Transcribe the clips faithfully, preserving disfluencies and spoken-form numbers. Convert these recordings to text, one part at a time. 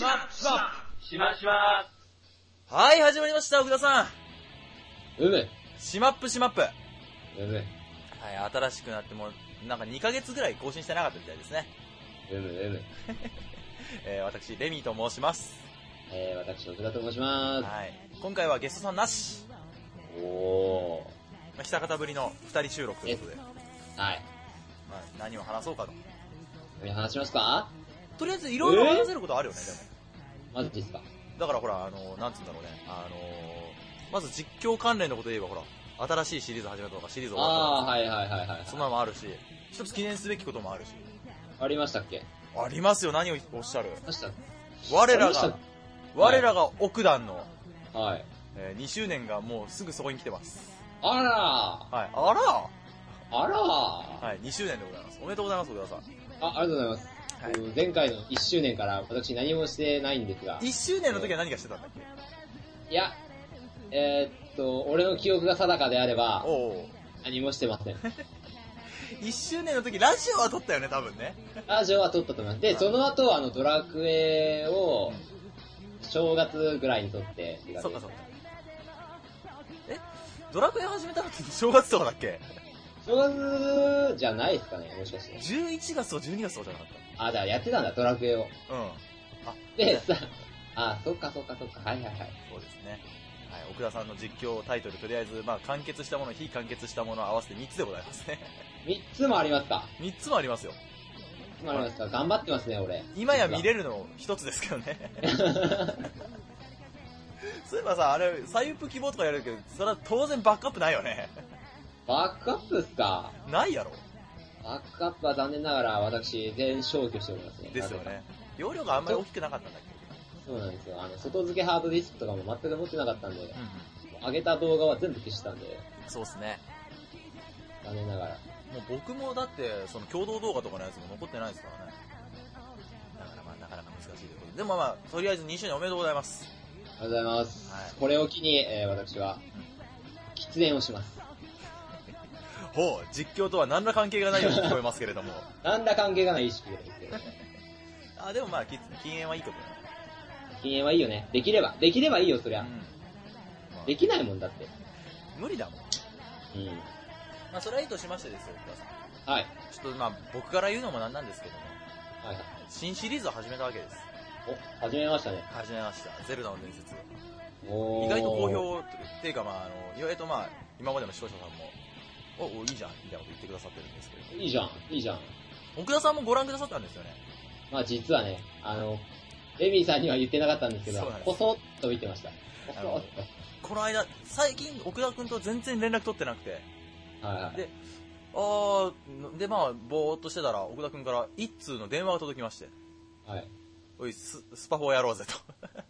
しましましましまはい、始まりました、奥田さん。 うむ。 しまっぷしまっぷ。はい、 うむ。 新しくなってもう、なんかにかげつぐらい更新してなかったみたいですね。 うむ、うむ。 えー、私、レミーと申します。 えー、私、奥田と申します。 はい。今回はゲストさんなし。 おー。 まあ、久方ぶりのふたり収録ということで。 はい。 まあ、何を話そうかと。 何話しますか？ とりあえず、いろいろ話せることあるよね、でも。 マジですか？ だからほら、あの、なんつうんだろうね。あのー、まず実況関連のことで言えばほら、新しいシリーズ始めたとか、シリーズ終わったとか。 あー、はいはいはいはい。 そんなのもあるし、一つ記念すべきこともあるし。 ありましたっけ？ ありますよ、何をおっしゃる。 ありました。 我らが、 ありました我らが奥団の、 はい。 えー、にしゅうねんがもうすぐそこに来てます。 あらはい。あらあらはい、にしゅうねんでございます。おめでとうございます、奥田さん。 あ、ありがとうございます。 はい、 前回のいっしゅうねんから私何もしてないんですが。 いっしゅうねんの時は何がしてたんだっけ？ いや、えー、っと、俺の記憶が定かであれば、 おう何もしてません。 いっしゅうねんの時、ラジオは撮ったよね、多分ね。 ラジオは撮ったと思います。で、その後、あの、ドラクエを、正月ぐらいに撮って、 そっかそっか。えドラクエ始めたのって正月とかだっけ？ 正月じゃないですかね、もしかして。 じゅういちがつとじゅうにがつとかじゃなかっあ、じゃあやってたんだ、ドラクエを。 た？うん。あ、 で、さ、あ、そっかそっかそっか、はいはいはい。 そうですね。はい、奥田さんの実況タイトル、とりあえず、まあ、完結したもの、非完結したものを合わせてみっつでございますね。 みっつもありますか？ みっつもありますよ。 みっつもありますか？頑張ってますね、俺。 今や見れるのひとつですけどね。そういえばさ、あれ、サイプ希望とかやるけど、それは当然バックアップないよね。 バックアップっすか？ ないやろ。 バックアップは残念ながら私、全消去しておりますね。 ですよね。容量があんまり大きくなかったんだっけ？ そうなんですよ。あの、外付けハードディスクとかも全く持ってなかったんで、 うんうん、 上げた動画は全部消したんで。 そうっすね。 残念ながら。 もう僕もだって、その共同動画とかのやつも残ってないですからね。だからまあ、なかなか難しいということで。でもまあ、とりあえずにしゅうねんおめでとうございます。 ありがとうございます。 はい、 これを機に、えー、私は、喫煙をします。 ほう、実況とは何ら関係がないように聞こえますけれども。 何ら関係がない意識ですけどね。 あ、でもまあ、禁煙はいいことだね。 禁煙はいいよね。できれば。できればいいよ、そりゃ。うんまあ、できないもんだって。 無理だもん。 うん。 まあ、それはいいとしましてですよ、奥田さん。 はい。 ちょっとまあ、僕から言うのもなんなんですけども。 はいはい。 新シリーズを始めたわけです。 お、始めましたね。 始めました。ゼルダの伝説。 おー。 意外と好評っていうかまあ、あの、意外とまあ、今までの視聴者さんも、お、お、いいじゃん、みたいなこと言ってくださってるんですけど。 いいじゃん、いいじゃん。 奥田さんもご覧くださったんですよね。 まあ実はね、あの、レミーさんには言ってなかったんですけど、こそっと見てました。こそっと。 この間、最近奥田くんと全然連絡取ってなくて。 はいはい。 で、あー、でまあ、ぼーっとしてたら、奥田くんから一通の電話が届きまして。 はい。 おい、ス、スパフォーやろうぜと。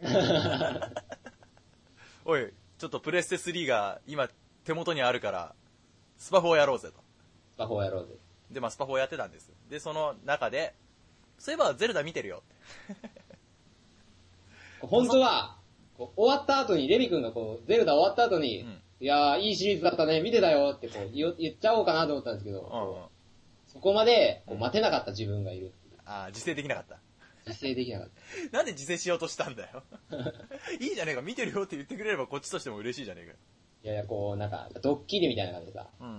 おい、ちょっとプレステスリーが今手元にあるから、スパフォーやろうぜと。 スパフォーやろうぜ。 で、まあ、スパフォーやってたんです。で、その中で、そういえばゼルダ見てるよって。 本当は、こう終わった後に、レミ君がこう、ゼルダ終わった後に、うん、いやー、いいシリーズだったね、見てたよってこう言っちゃおうかなと思ったんですけど、うんうん、そこまでこう待てなかった自分がいるっていう。 ああ、自制できなかった。 自制できなかった。 なんで自制しようとしたんだよ。いいじゃねえか、見てるよって言ってくれればこっちとしても嬉しいじゃねえかよ。 いやいや、こう、なんか、ドッキリみたいな感じでさ、うん、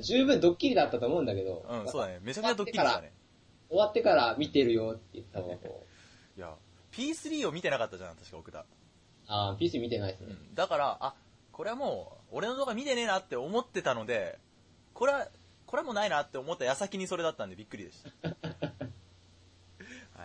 十分ドッキリだったと思うんだけど、 うん、そうだね、めちゃくちゃドッキリだね。 終わってから見てるよって言った方がこう。いや、ピースリー を見てなかったじゃん、確か奥田。 あー、ピースリー 見てないですね、 うん。だから、あ、これはもう、俺の動画見てねえなって思ってたので、これは、これはもうないなって思った矢先にそれだったんでびっくりでした。はい。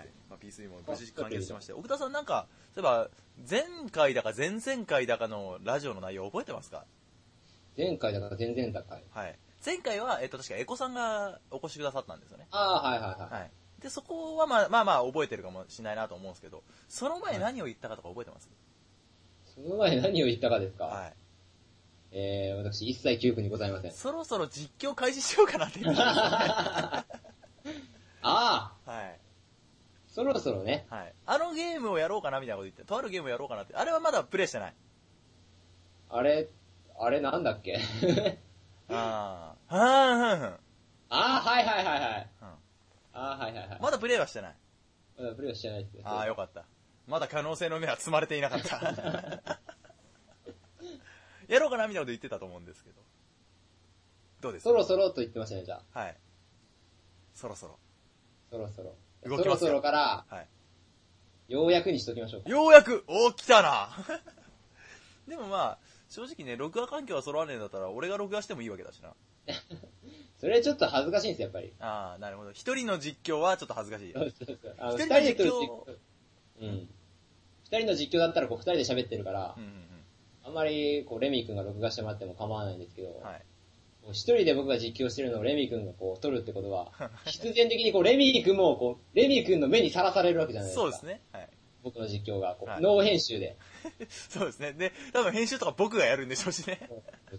まあ、ピースリー も無事完結しまして。奥田さんなんか、例えば、前回だか前々回だかのラジオの内容覚えてますか？ 前回だか前々だか。 はい。前回は、えっと、確かエコさんがお越しくださったんですよね。 ああ、はいはいはい。 はい。で、そこはまあまあまあ覚えてるかもしれないなと思うんですけど、その前何を言ったかとか覚えてます？ はい、その前何を言ったかですか？はい。えー、私一切記憶にございません。 そろそろ実況開始しようかなって言ってたんですよね。 ああ。 はい。 そろそろね。 はい。あのゲームをやろうかなみたいなこと言って、とあるゲームをやろうかなって、あれはまだプレイしてない。 あれ、あれなんだっけ？ ああ。はーん、はん、はん。 ああ、はいはいはいはい。うん、ああ、はいはいはい。 まだプレイはしてない。 まだプレイはしてないですね。 ああ、よかった。まだ可能性の目は積まれていなかった。やろうかなみたいなこと言ってたと思うんですけど。どうですか？ そろそろと言ってましたね、じゃあ。 はい。そろそろ。 そろそろ。 動きますよそろそろから、 はい。 ようやくにしときましょうか。 ようやくおー、来たなでもまあ、正直ね、録画環境が揃わねえんだったら、俺が録画してもいいわけだしな。 それちょっと恥ずかしいんですよ、やっぱり。 ああ、なるほど。一人の実況はちょっと恥ずかしい。 そうそうそう。あの、 一二人の実況人で撮る実況。うん。二人の実況だったら、こう、二人で喋ってるからうん、うんあんまり、こう、レミー君が録画してもらっても構わないんですけど、 うん。はい。 こう一人で僕が実況してるのをレミー君がこう、撮るってことは、必然的にこう、レミー君も、こう、レミー君の目にさらされるわけじゃないですか。 そうですね。はい。 僕の実況が、こう、 はいノー編集で。 そうですね。で、多分編集とか僕がやるんでしょうしね。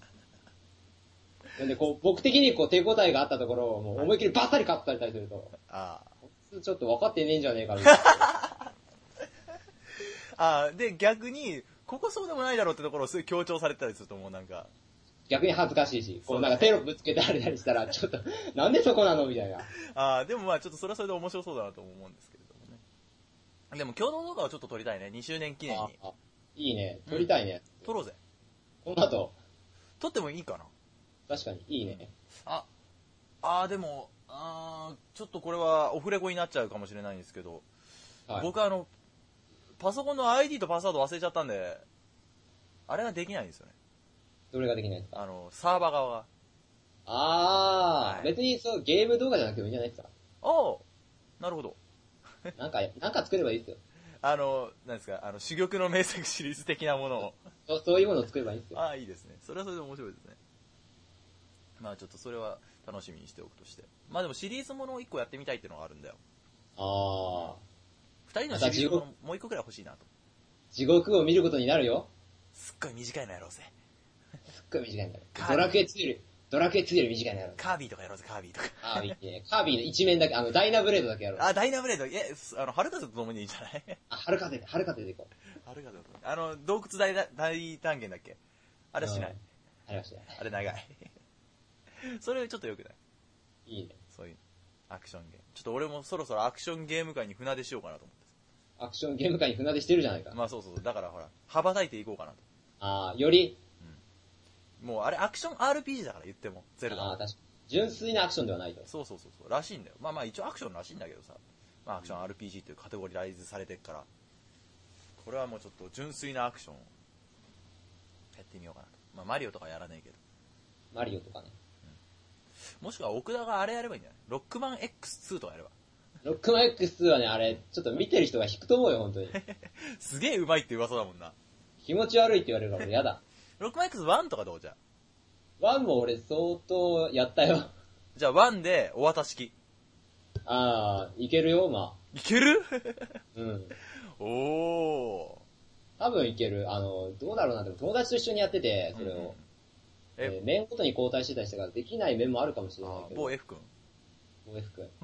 なんで、こう、僕的にこう、手応えがあったところを、もう思いっきりバッサリカットされたりすると、 あちょっと分かってねえんじゃねえかみたいな。 あ。ああ、で、逆に、ここそうでもないだろうってところをすごい強調されてたりするともうなんか、 逆に恥ずかしいし、こうなんかテロップつけてあれたりしたら、ちょっと、なんでそこなのみたいな。 ああ、でもまあちょっとそれはそれで面白そうだなと思うんですけれどもね。でも共同動画をちょっと撮りたいね。にしゅうねん記念に。 ああいいね。撮りたいね。 撮ろうぜ。 この後、 撮ってもいいかな。 確かに、いいね。 あ、あーでも、あーちょっとこれはオフレコになっちゃうかもしれないんですけど、 はい。 僕あの、パソコンの アイディー とパスワード忘れちゃったんで、あれができないんですよね。 どれができないですか？ あの、サーバー側が。 あー、 はい別にそう、ゲーム動画じゃなくてもいいんじゃないですか。 ああ、なるほど。 なんか、なんか作ればいいですよ。 あの、なんですか、あの、珠玉の名作シリーズ的なものを。 そうそういうものを作ればいいですよ。 ああ、いいですね。それはそれで面白いですね。まあちょっとそれは楽しみにしておくとして。まあでもシリーズものを一個やってみたいっていうのがあるんだよ。 あ二人のシリーズものもう一個くらい欲しいなと。 ー、地獄を見ることになるよ。 すっごい短いのやろうぜ。 すっごい短いんだよ。 カービィドラクエツール、ドラクエツーより短いのやろう。 カービィとかやろうぜ、カービィとか。 カービィってね、カービィの一面だけ、あの、ダイナブレードだけやろう。 あ、ダイナブレード、え、あの、春風と共にいいんじゃないあ、春風で、春風でいこう。 春風と共に。あの、洞窟大大単元だっけあれはしない。 ありましたね。 あれ長い。それちょっと良くないいいね。 そういうアクションゲーム。ちょっと俺もそろそろアクションゲーム界に船出しようかなと思って。 アクションゲーム界に船出してるじゃないか。 まあそうそうそう。だからほら、羽ばたいていこうかなと。 あー、より、 もうあれアクション アールピージー だから言っても、ゼルダ。 あー、確かに。純粋なアクションではないと。 そうそうそうそう。らしいんだよ。まあまあ一応アクションらしいんだけどさ。まあアクション アールピージー っていうカテゴライズされてるから。これはもうちょっと純粋なアクションをやってみようかなと。まあマリオとかやらないけど。 マリオとかね。 もしくは奥田があれやればいいんじゃない？ロックマン エックスツー とかやれば。 ロックマン エックスツー はね、あれ、ちょっと見てる人が引くと思うよ、本当に。 すげえ上手いって噂だもんな。 気持ち悪いって言われるから俺やだ。 ロックマン エックスワン とかどうじゃん。 ワンも俺相当やったよ。 じゃあワンでお渡し機。 あー、いけるよ、まいけるあ。うん。 おー。 多分いける。あの、どうだろうな、でも友達と一緒にやってて、それを。 うんうんええ、 面ごとに交代してたりしたから、できない面もあるかもしれないけど。 某 F 君。 某 F 君。イ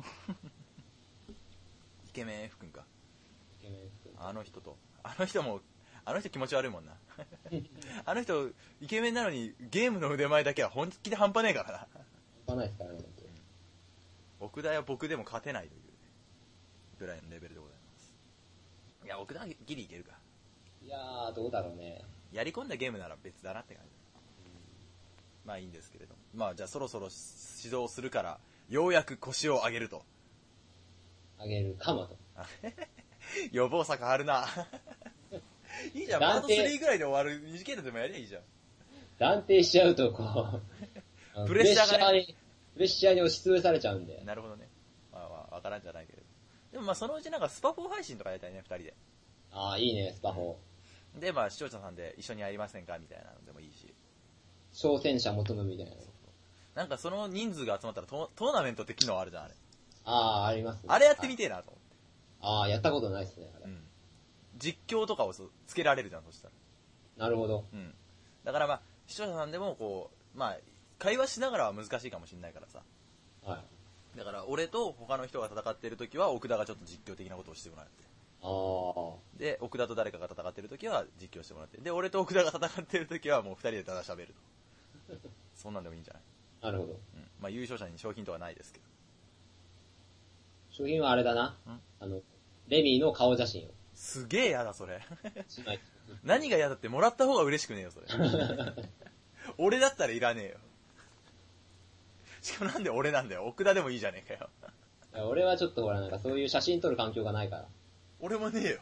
イケメン F 君か。 ケメン F 君。 あの人と。あの人も、あの人気持ち悪いもんな。あの人、イケメンなのにゲームの腕前だけは本気で半端ねえからな。 半端ないですからね、本当に。 奥田や僕でも勝てないという、ね、ぐらいのレベルでございます。いや、奥田はギリいけるか。 いやー、どうだろうね。 やり込んだゲームなら別だなって感じ。まあいいんですけれども。まあじゃあそろそろ指導するから、ようやく腰を上げると。 あげるかもと。 予防策あるな。いいじゃん、パートスリーぐらいで終わる。短いのでもやりゃいいじゃん。 断定しちゃうと、こう、 プレッシャーがねプレッシャーに、プレッシャーに押しつぶされちゃうんで。 なるほどね。まあまあ、わからんじゃないけれど。でもまあそのうちなんかスパフォー配信とかやりたいね、二人で。 あー、いいね、スパフォー。 で、まあ視聴者さんで一緒にやりませんかみたいなのでもいいし。 挑戦者求むみたいな。 なんかその人数が集まったらトトーナメントって機能あるじゃん、あれ。 あー、ありますね。 あれやってみてえなと思って。 あー、やったことないですね、あれ。 うん。実況とかをつけられるじゃん、そしたら。 なるほど。 うん。だからまあ、視聴者さんでもこう、まあ、会話しながらは難しいかもしれないからさ。 はい。 だから俺と他の人が戦ってる時は奥田がちょっと実況的なことをしてもらって。 あー。 で、奥田と誰かが戦ってる時は実況してもらって。で、俺と奥田が戦ってる時はもう二人でただ喋ると。そんなんでもいいんじゃない？ なるほど。 うん。まあ優勝者に商品とかないですけど。 商品はあれだなうん。 あの、 レミーの顔写真を。 すげえ嫌だ、それ。 しない。 何が嫌だってもらった方が嬉しくねえよ、それ。俺だったらいらねえよ。しかもなんで俺なんだよ。奥田でもいいじゃねえかよ。 いや俺はちょっとほら、なんかそういう写真撮る環境がないから。 俺もねえよ。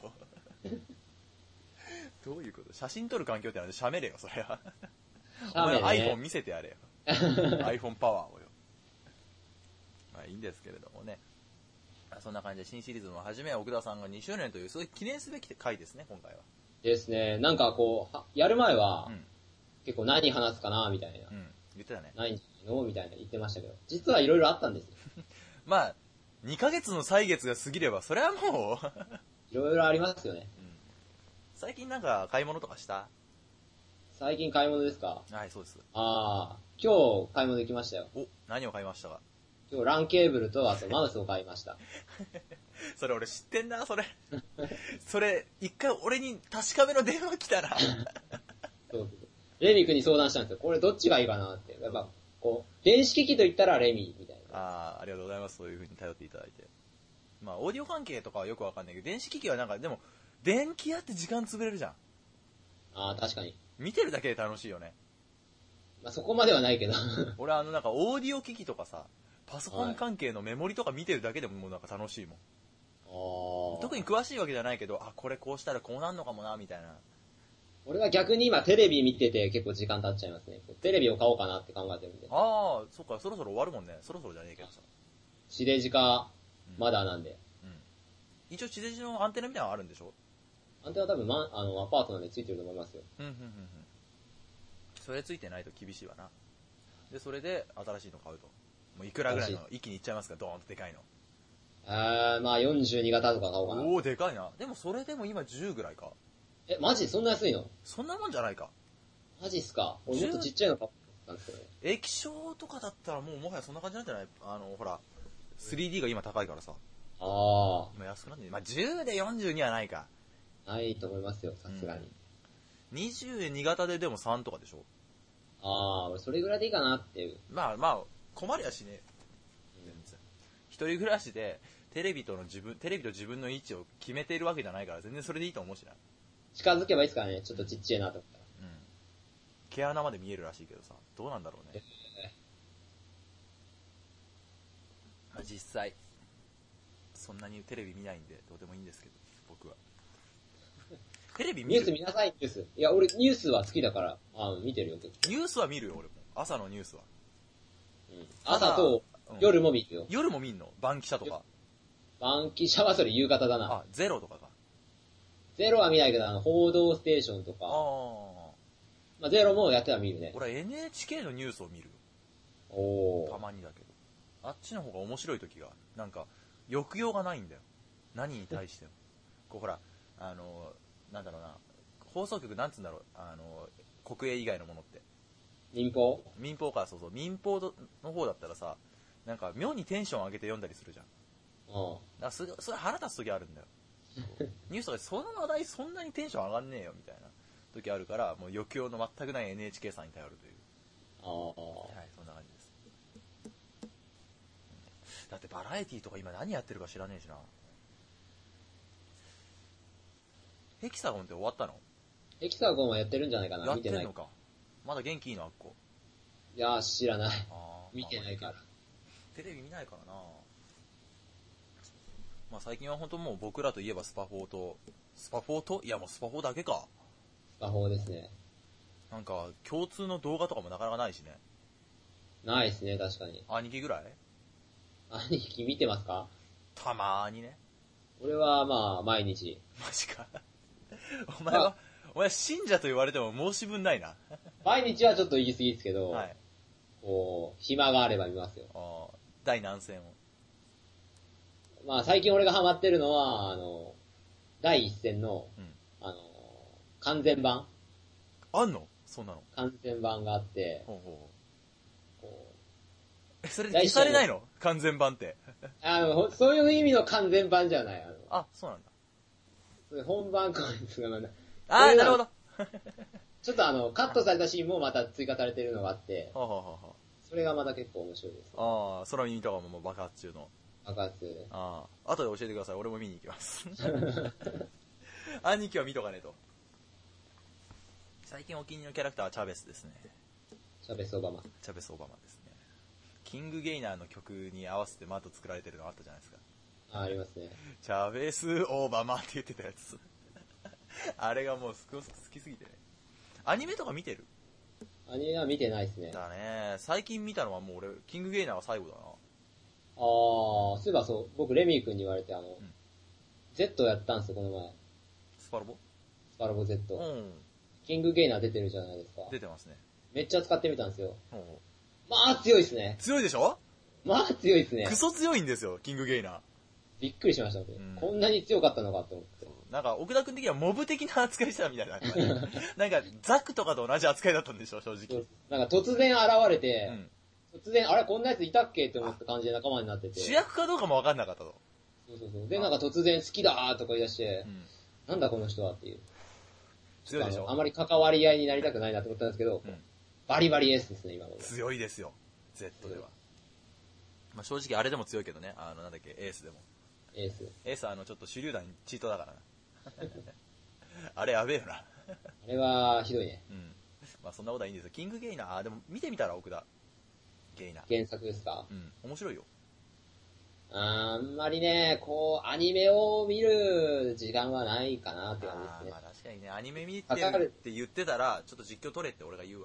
どういうこと？写真撮る環境ってなんでしゃべれよ、それは。お前の iPhone 見せてやれよ。iPhone パワーをよ。まあいいんですけれどもね。そんな感じで新シリーズの初めは奥田さんがにしゅうねんというすごい記念すべき回ですね、今回は。 ですね。なんかこう、やる前は、 うん、 結構何話すかな、みたいな。 うん、言ってたね。 ないんじゃないのみたいな言ってましたけど。実はいろいろあったんですよ。 まあ、にかげつの歳月が過ぎれば、それはもういろいろありますよね、 うん。最近なんか買い物とかした？ 最近買い物ですか？ はい、そうです。 ああ、今日買い物行きましたよ。 お、何を買いましたか？ 今日ランケーブルとあとマウスを買いました。 それ俺知ってんな、それ。それ、一回俺に確かめの電話来たな。 そうそう。レミ君に相談したんですよ。これどっちがいいかなって。やっぱ、こう、電子機器と言ったらレミみたいな。 ああ、ありがとうございます。そういう風に頼っていただいて。まあ、オーディオ関係とかはよくわかんないけど、電子機器はなんか、でも、電気屋って時間潰れるじゃん。 ああ、確かに。 見てるだけで楽しいよね。 まあ、そこまではないけど。 俺あの、なんか、オーディオ機器とかさ、パソコン関係のメモリとか見てるだけでももうなんか楽しいもん。 はい、 特に詳しいわけじゃないけど、あ、これこうしたらこうなんのかもな、みたいな。 俺は逆に今テレビ見てて結構時間経っちゃいますね。テレビを買おうかなって考えてるんで。 ああ、そっか、そろそろ終わるもんね。そろそろじゃねえけどさ。 地デジか、まだなんで。 うん。うん、一応地デジのアンテナみたいなのあるんでしょ？ アンテナ多分、ま、あの、アパートなんでついてると思いますよ。 うん、うん、うん、うん。それついてないと厳しいわな。で、それで新しいの買うと。もういくらぐらいの一気にいっちゃいますか？ドーンとでかいの。 あー、まあよんじゅうに型とか買おうかな。 おお、でかいな。でもそれでも今じゅうぐらいか。 え、マジそんな安いの？ そんなもんじゃないか。 マジっすか？俺もっとちっちゃいの買ったんですけどね。 液晶とかだったらもうもはやそんな感じなんじゃない？あの、ほら、スリーディー が今高いからさ。 あ今安くなってる。まあ、じゅうでよんじゅうにはないか。 ないと思いますよ、さすがに。 うん、にじゅうに型ででもさんとかでしょ？ あー、俺それぐらいでいいかなっていう。 まあまあ、困りゃしねえ。全然。一人暮らしで、テレビとの自分、テレビと自分の位置を決めているわけじゃないから、全然それでいいと思うしな。近づけばいいですからね、ちょっとちっちゃいなと思ったら。 うん。毛穴まで見えるらしいけどさ、どうなんだろうね。まあ実際、そんなにテレビ見ないんで、どうでもいいんですけど、僕は。テレビ見る？ ニュース見なさい、ニュース。いや、俺ニュースは好きだから、あ見てるよ、結構。 ニュースは見るよ、俺も。朝のニュースは。 うん、朝と、夜も見るよ。 夜も見んの？バンキシャとか。 バンキシャはそれ夕方だな。 あ、ゼロとかか。 ゼロは見ないけど、あの、報道ステーションとか。ああ。まあ、ゼロもやっては見るね。 俺は エヌエイチケー のニュースを見るよ。 おー。 たまにだけど。あっちの方が面白い時が、なんか、抑揚がないんだよ。何に対しても。こうほら、あの、なんだろうな、放送局なんつうんだろう、あの、国営以外のものって。 民放？ 民放か、そうそう。民放の方だったらさ、なんか妙にテンション上げて読んだりするじゃん。 うん。 だからそれ、それ腹立つ時あるんだよ。ニュースとかでその話題そんなにテンション上がんねえよみたいな時あるから、もう抑揚の全くない エヌエイチケー さんに頼るという。 ああ。はい、 そんな感じです。だってバラエティとか今何やってるか知らねえしな。ヘキサゴンって終わったの？ ヘキサゴンはやってるんじゃないかな。 やってんのか。まだ元気いいのあっこ。 いやー、知らない。見てないから。 テレビ見ないからな。まあ最近は本当もう僕らといえばスパフォーと、スパフォーといやもうスパフォーだけか。 スパフォーですね。 なんか共通の動画とかもなかなかないしね。 ないですね、確かに。 兄貴ぐらい？ 兄貴見てますか？ たまーにね。 俺はまあ毎日。 マジか。お前は、お前信者と言われても申し分ないな。 毎日はちょっと言い過ぎですけど、 はい、 こう、暇があれば見ますよ。 あ第何戦を。 まあ最近俺がハマってるのは、あの、第一戦の、うん、あの、完全版あんの？そんなの完全版があって、 ほうほうこうえ、それ消されないの？完全版って。 あの、そういう意味の完全版じゃない。あのあ、そうなんだ。 本番こいつがまだ。 あー、なるほど。 ちょっとあの、カットされたシーンもまた追加されてるのがあって、 はあはあはあ、 それがまた結構面白いです、ね。 ああ、空耳とかももう爆発中の。 爆発。 ああ。後で教えてください。俺も見に行きます。兄貴は見とかねえと。最近お気に入りのキャラクターはチャベスですね。 チャベスオバマ。 チャベスオバマですね。キングゲイナーの曲に合わせてマート作られてるのあったじゃないですか。 あ、ありますね。 チャベスオバマって言ってたやつ。あれがもう好きすぎてね。アニメとか見てる？ アニメは見てないですね。 だね。最近見たのはもう俺、キングゲイナーが最後だな。 あー、そういえばそう、僕レミー君に言われて、あの、うん、Z やったんですよ、この前。 スパロボ？ スパロボ Z。 うん。 キングゲイナー出てるじゃないですか。 出てますね。 めっちゃ使ってみたんですよ。 うん。 まあ強いですね。 強いでしょ？ まあ強いですね。 クソ強いんですよ、キングゲイナー。 びっくりしました、うん、こんなに強かったのかって思って。 なんか、奥田くん的にはモブ的な扱いしてたみたいな。なんか、ザクとかと同じ扱いだったんでしょ、正直。 なんか突然現れて、うん、突然、あれこんなやついたっけって思った感じで仲間になってて。 主役かどうかも分かんなかったと。 そうそうそう。で、なんか突然好きだーとか言い出して、うん、なんだこの人はっていう。 強いでしょ？ あ, あまり関わり合いになりたくないなと思ったんですけど、うん、バリバリエースですね、今の。 強いですよ、Z では。まあ、正直あれでも強いけどね、あの、なんだっけ、エースでも。 エース。 エースはあの、ちょっと手榴弾チートだからな。あれやべえよな。 あれは、ひどいね。 うん。まあそんなことはいいんですよ。キングゲイナー、あ、でも見てみたら奥田。ゲイナー。 原作ですか？ うん。面白いよ。 あんまりね、こう、アニメを見る時間はないかなって感じですね。 あまあ確かにね、アニメ見てるって言ってたら、ちょっと実況取れって俺が言うわ。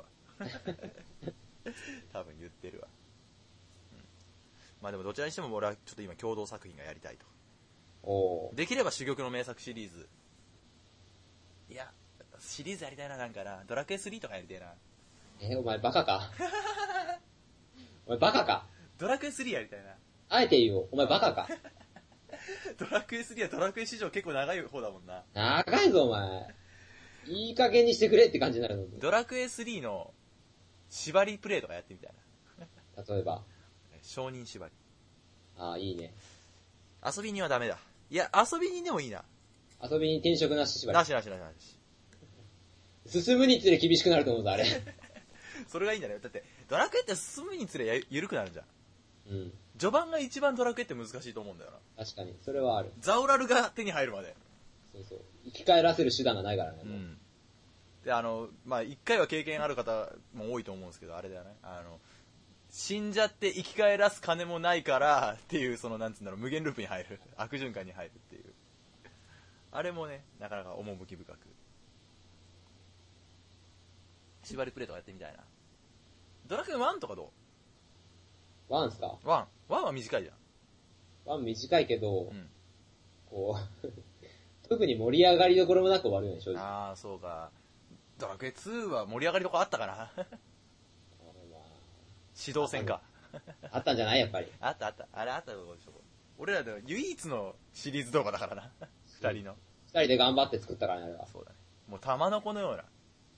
多分言ってるわ。うん、まあでもどちらにしても俺はちょっと今共同作品がやりたいと。 おできれば珠玉の名作シリーズ。いや、シリーズやりたいな、なんかな。ドラクエスリーとかやりたいな。 え、お前バカか。お前バカか。 ドラクエスリーやりたいな。 あえて言うよ。お前バカか。 ドラクエスリーはドラクエ史上結構長い方だもんな。 長いぞ、お前。いい加減にしてくれって感じになるの。 ドラクエスリーの縛りプレイとかやってみたいな。例えば。 承認縛り。 ああ、いいね。 遊びにはダメだ。いや、遊びにでもいいな。 遊びに転職なし縛り。 なしなしなしなし。進むにつれ厳しくなると思うぞ、あれ。 それがいいんだね。だって、ドラクエって進むにつれや緩くなるじゃん。 うん。 序盤が一番ドラクエって難しいと思うんだよな。 確かに。それはある。 ザオラルが手に入るまで。 そうそう。生き返らせる手段がないからね。 うん。で、あの、まあ、一回は経験ある方も多いと思うんですけど、あれだよね。あの、死んじゃって生き返らす金もないからっていう、その、なんつうんだろう、無限ループに入る。悪循環に入るっていう。あれもね、なかなか趣深く。縛りプレイとかやってみたいな。ドラクエワンとかどう？ワンすか？ ワン。ワンは短いじゃん。ワン短いけど、 うん、 こう、特に盛り上がりどころもなく終わるよね、正直。 ああ、そうか。ドラクエツーは盛り上がりどころあったかな。指導戦か。 あったんじゃないやっぱり。 あったあった。あれあったでしょ。俺らで唯一のシリーズ動画だからな。二人の。 二人で頑張って作ったからね、あれは。 そうだね。もう玉の子のような。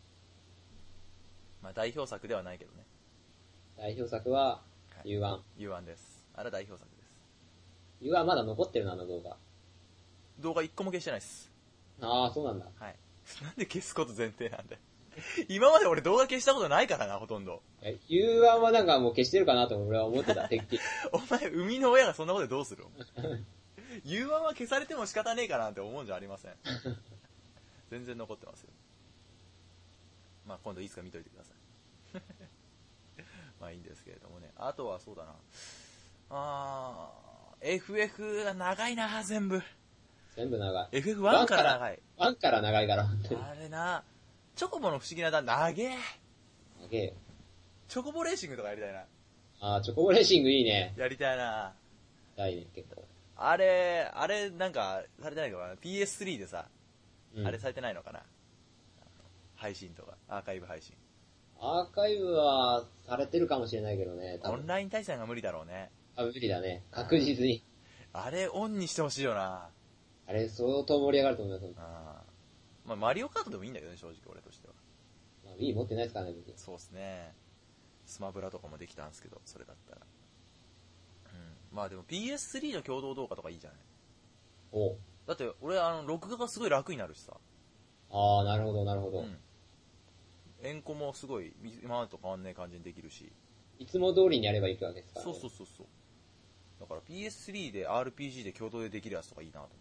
まあ代表作ではないけどね。 代表作は、ユーワン。 ユーワン です。あれは代表作です。 ユーワンまだ残ってるな、あの動画。 動画一個も消してないです。 ああ、そうなんだ。 はい。なんで消すこと前提なんで。今まで俺動画消したことないからな、ほとんど。 え、ユーワンはなんかもう消してるかなと俺は思ってた、てっきり。 お前、生みの親がそんなことでどうするユーワン は消されても仕方ねえかなって思うんじゃありません。全然残ってますよ。まあ今度いつか見といてください。まあいいんですけれどもね。あとはそうだな。あー、エフエフ が長いな、全部。 全部長い。 エフエフワン から長い。 ワンから長いから、本当に。 あれな、チョコボの不思議な段、長え。 長えよ。 チョコボレーシングとかやりたいな。 あー、チョコボレーシングいいね。 やりたいな。 いいね、結構。 あれ、あれ、なんか、されてないのかな ?ピーエススリー でさ、うん、あれされてないのかな配信とか、アーカイブ配信。 アーカイブはされてるかもしれないけどね、 多分。オンライン対戦が無理だろうね。 あ、無理だね。確実に。 あれ、オンにしてほしいよな。 あれ、相当盛り上がると思います。 あまあ、マリオカートでもいいんだけどね、正直俺としては。 まあ、Wii 持ってないですからね、僕。 そうっすね。スマブラとかもできたんですけど、それだったら。うん。まあでも ピーエススリー の共同動画とかいいじゃない。 おだって、俺、あの、録画がすごい楽になるしさ。 ああ、なるほど、なるほど。うん。 エンコもすごい、今までと変わんない感じにできるし。 いつも通りにやればいいわけですから、 ね。そうそうそうそう。 だから ピーエススリー で アールピージー で共同でできるやつとかいいなと思って。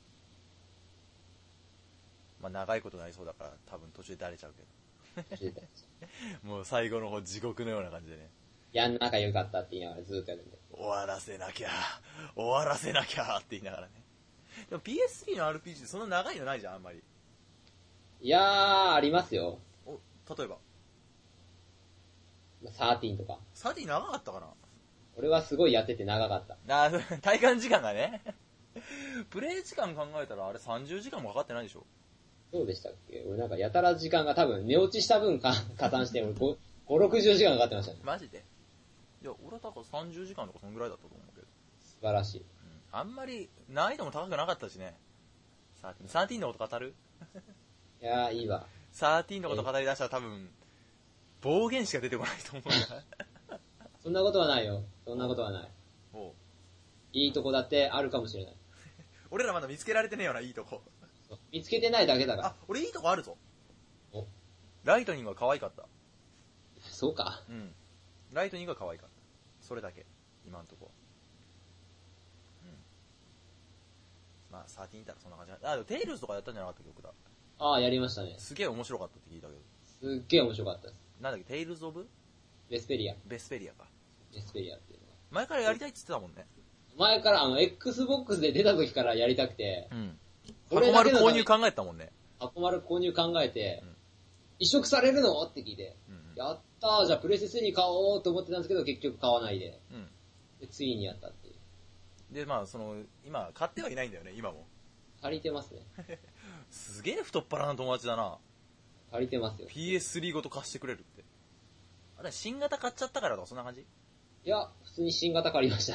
まあ長いことなりそうだから多分途中でだれちゃうけど。もう最後の方地獄のような感じでね。 やんなかよかったって言いながらずっとやるんで。 終わらせなきゃ、終わらせなきゃって言いながらね。でも ピーエススリー の アールピージー ってそんな長いのないじゃん、あんまり。 いやー、ありますよ。 お、例えばサーティーンとか。 サーティー長かったかな。 俺はすごいやってて長かった。 あ、体感時間がね。プレイ時間考えたらあれさんじゅうじかんもかかってないでしょ。 そうでしたっけ？俺なんかやたら時間が多分寝落ちした分か加算して俺ご、ご、ろくじゅうじかんかかってましたね。 マジで？いや、俺は多分さんじゅうじかんとかそんぐらいだったと思うけど。 素晴らしい。うん、 あんまり難易度も高くなかったしね。サーティーン、サーティーンのこと語る？ いやー、いいわ。 サーティーンのこと語り出したら多分、暴言しか出てこないと思うな。 そんなことはないよ。そんなことはない。 おう、 いいとこだってあるかもしれない。 俺らまだ見つけられてねえよな、いいとこ。 見つけてないだけだから。 あ、俺いいとこあるぞ。 お、 ライトニングが可愛かった。 そうか。 うん。ライトニングが可愛かった。それだけ。今んとこ。うん。まあ、サーティーンいたらそんな感じだ。あ、でもテイルズとかやったんじゃなかった曲だ。 ああ、やりましたね。 すげえ面白かったって聞いたけど。 すっげえ面白かったです。 なんだっけ、テイルズ・オブ？ ベスペリア。 ベスペリアか。 ベスペリアっていうのは。 前からやりたいって言ってたもんね。 前からあの、Xbox で出た時からやりたくて。 うん。箱丸購入考えたもんね。 箱丸購入考えて、 うん、 移植されるのって聞いて、 うんうん、 やったー、じゃあプレステスリー買おうと思ってたんですけど、結局買わないで。 うん、 でついにやったっていう。 で、まあ、その、今、買ってはいないんだよね、今も。 借りてますね。 すげえ太っ腹な友達だな。 借りてますよ。 ピーエススリー ごと貸してくれるって。あれ、新型買っちゃったからとか、そんな感じ？ いや、普通に新型借りました。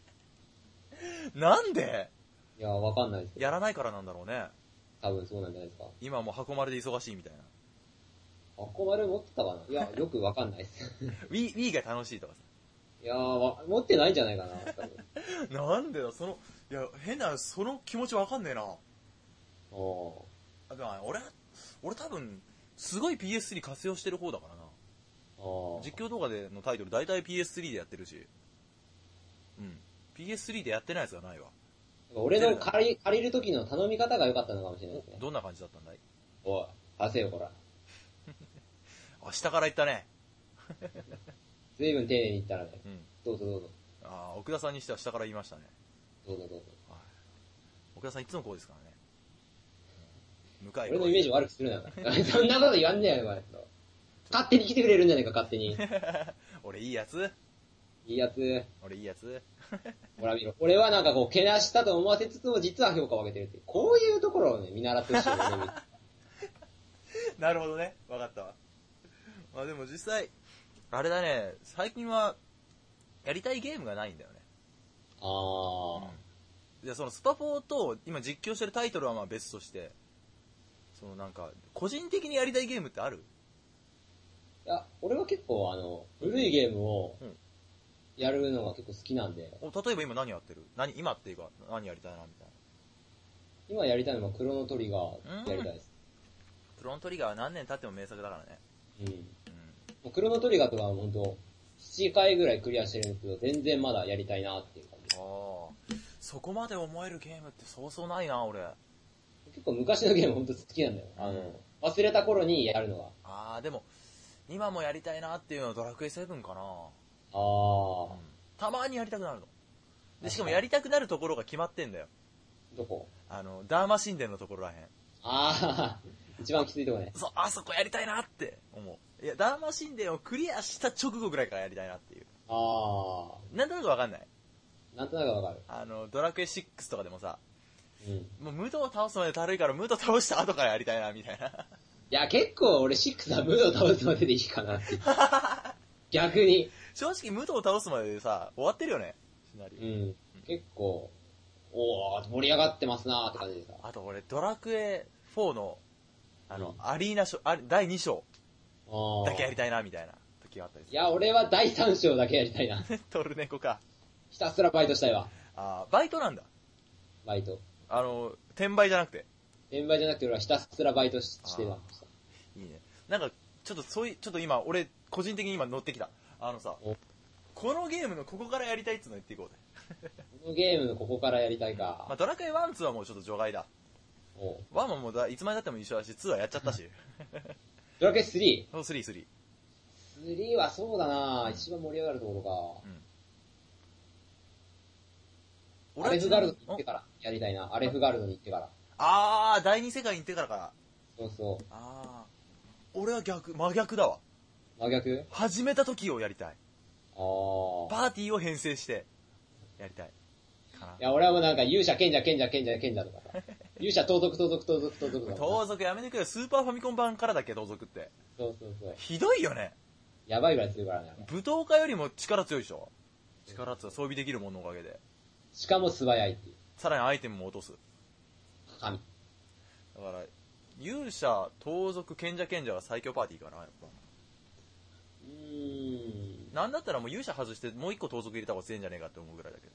なんで？ いや、わかんないですけど。 やらないからなんだろうね。 多分そうなんじゃないですか。 今もう箱丸で忙しいみたいな。 箱丸持ってたかないや、よくわかんないです。 Wii、Wii が楽しいとかさ。 いやー、わ持ってないんじゃないかな、多分。 なんでだ、その、いや、変な、その気持ちわかんねえな。 おあ、でも俺、俺多分、すごい ピーエススリー 活用してる方だからな。実況動画でのタイトル大体 ピーエススリー でやってるし。うん。ピーエススリー でやってないやつがないわ。 俺の借り、借りる時の頼み方が良かったのかもしれないですね。 どんな感じだったんだい？ おい、貸せよ、こら。 あ、下から行ったね。 随分丁寧に言ったらね。 うん。 どうぞどうぞ。 ああ、奥田さんにしては下から言いましたね。 どうぞどうぞ。 はい。奥田さんいつもこうですからね。向かい俺のイメージ悪くするな。そんなこと言わんねえよ、お前。勝手に来てくれるんじゃねえか、勝手に。 俺いいやつ？ いいやつ。 俺いいやつ？ ほら見ろ。俺はなんかこう、けなしたと思わせつつも、実は評価を上げてるっていう。こういうところをね、見習ってほしいよね。 なるほどね。わかったわ。まあでも実際、あれだね、最近は、やりたいゲームがないんだよね。 あー。 うん、で、そのスパフォーと、今実況してるタイトルはまあ別として、そのなんか、個人的にやりたいゲームってある？ いや、俺は結構あの、古いゲームを、やるのが結構好きなんで。 うん、例えば今何やってる？何、今っていうか、何やりたいな、みたいな。 今やりたいのはクロノトリガーやりたいです。 クロノトリガーは何年経っても名作だからね。 うん。うん、もうクロノトリガーとかは本当ななかいぐらいクリアしてるんですけど、全然まだやりたいなっていう感じ。 ああ。そこまで思えるゲームってそうそうないな、俺。 結構昔のゲーム本当好きなんだよ。あの、忘れた頃にやるのが。 ああ、でも、今もやりたいなっていうのはドラクエセブンかな。 ああ、うん。 たまにやりたくなるの。で、しかもやりたくなるところが決まってんだよ。 どこ？ あの、ダーマ神殿のところらへん。 ああ、一番きついとこね。 そう、あそこやりたいなって思う。いや、ダーマ神殿をクリアした直後ぐらいからやりたいなっていう。 ああ。 なんとなくわかんない。 なんとなくわかる。 あの、ドラクエシックスとかでもさ、 うん。 もうムドを倒すまでだるいからムド倒した後からやりたいな、みたいな。 いや、結構俺シックスはムード倒すまででいいかなって。逆に。 正直ムドを倒すまででさ、終わってるよね。シナリオ。 うん。結構、おー、盛り上がってますなーって感じでさ。 あと俺、ドラクエフォーの、あの、うん、アリーナ章、あだいに章だけやりたいな、みたいな時があったりする。 いや、俺はだいさん章だけやりたいな。 トルネコか。 ひたすらバイトしたいわ。 あー、バイトなんだ。 バイト。 あの、転売じゃなくて。 転売じゃなくて俺はひたすらバイト し, してました。 いいね。なんか、ちょっとそういう、ちょっと今、俺、個人的に今乗ってきた。あのさ、このゲームのここからやりたいっつうの言っていこうぜ。 このゲームのここからやりたいか。 まあ、ドラクエワン、ツーはもうちょっと除外だ。 おワンももうだいつまでだっても一緒だし、ツーはやっちゃったし。 ドラクエスリー。 そう、スリー、スリー。 スリーはそうだな、一番盛り上がるところか。うん。アレフガルドに行ってからやりたいな。アレフガルドに行ってから。 あー、第二世界に行ってからか。 そうそう。 あー。俺は逆、真逆だわ。 真逆？ 始めた時をやりたい。 あー。 パーティーを編成して、やりたい。かな。 いや、俺はもうなんか勇者、賢者、賢者、賢者、賢者とかさ。勇者、盗賊、盗賊、盗賊、盗賊。 盗賊やめてくれよ。スーパーファミコン版からだっけ、盗賊って。 そうそうそう。 ひどいよね。 やばいぐらいするからね。 武闘家よりも力強いでしょ。力強い。装備できるもののおかげで。 しかも素早いっていう。 さらにアイテムも落とす。 神。 だから、勇者、盗賊、賢者、賢者は最強パーティーかな、やっぱ。 うーん。 なんだったらもう勇者外してもう一個盗賊入れた方が強いんじゃねえかって思うぐらいだけど。